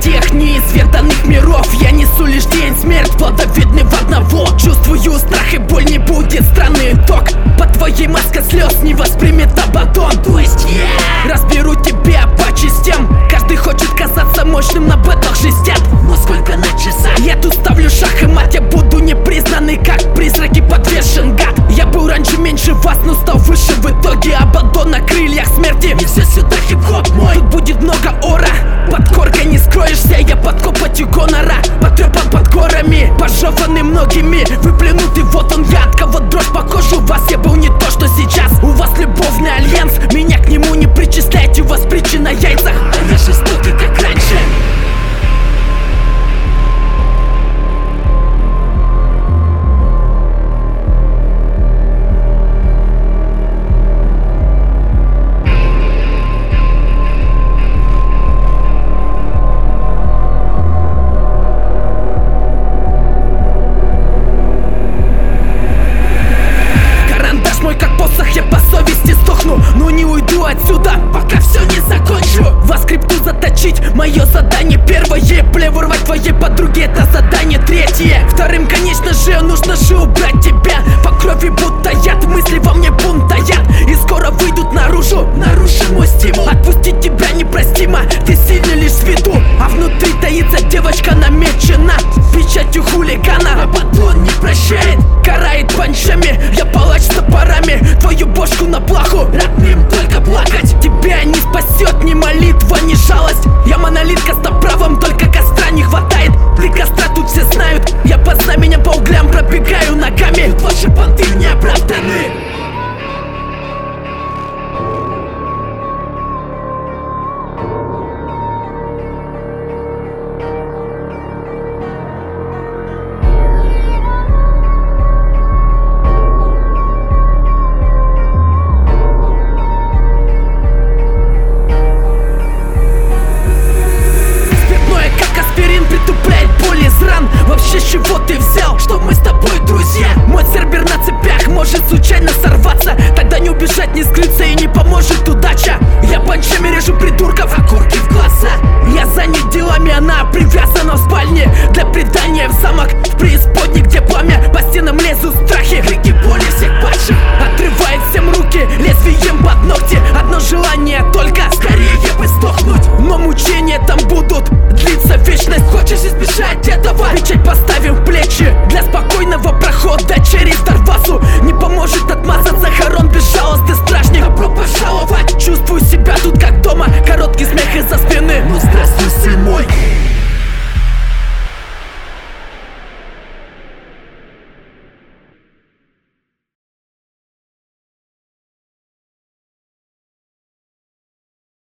тех неизведанных миров. Я несу лишь день, смерть, плодовитный в одного. Чувствую страх и боль, не будет странный итог. Под твоей маской слез не воспримет Абаддон. То есть я разберу тебя по частям. Каждый хочет казаться мощным, на бэтлах жестят. Но сколько на часах? Я тут ставлю шах и мат. Я буду непризнанный, как призраки подвешен, гад. Я был раньше меньше вас, но стал выше в итоге. Абаддон на крыльях смерти. Не все сюда хип-хоп мой. Тут будет много ора, под коркой не скроешься. Я под копотью гонора, потрепан под горами, пожеванный многими, выплюнутый, вот он я. От кого дрожь по коже у вас, я был не то, что сейчас. У вас любовный альянс, меня к нему не причисляйте. У вас притчи на яйцах, а я жестокий, как раньше. Я по совести сдохну, но не уйду отсюда, пока все не закончу. Вас скрипту заточить, мое задание первое. Плеву рвать твоей подруге, это задание третье. Вторым, конечно же, нужно же убрать тебя. По крови будто яд, мысли во мне бунтаят. И скоро выйдут наружу, наруши мой стимул. Отпустить тебя непростимо, ты сильный лишь с виду, а внутри таится девочка намечена печатью хулигана. Абаддон не прощает, карает панчами. Я палач с топорами, твою бошку на плаху. Родным только плакать, тебя не спасет ни молитва, ни жалость. Я монолит костоправом, только костра не хватает. Ты костра тут все знают, я по знаменям по углям пробегаю ногами. Тут ваши понты не оправданы. Вообще, с чего ты взял, что мы с тобой друзья? Мой сервер на цепях может случайно сорваться. Тогда не убежать, не скрыться и не поможет удача. Я панчами режу придурков, окурки в глаза. Я занят делами, она привязана в спальне. Для предания в замок, в преисподней, где пламя. По стенам лезут страхи, крики боли всех падших. Отрывает всем руки, лезвием под ногти. Одно желание только, скорее бы сдохнуть. Но мучения там будут длиться вечность. Хочешь избежать этого? Печать поставь.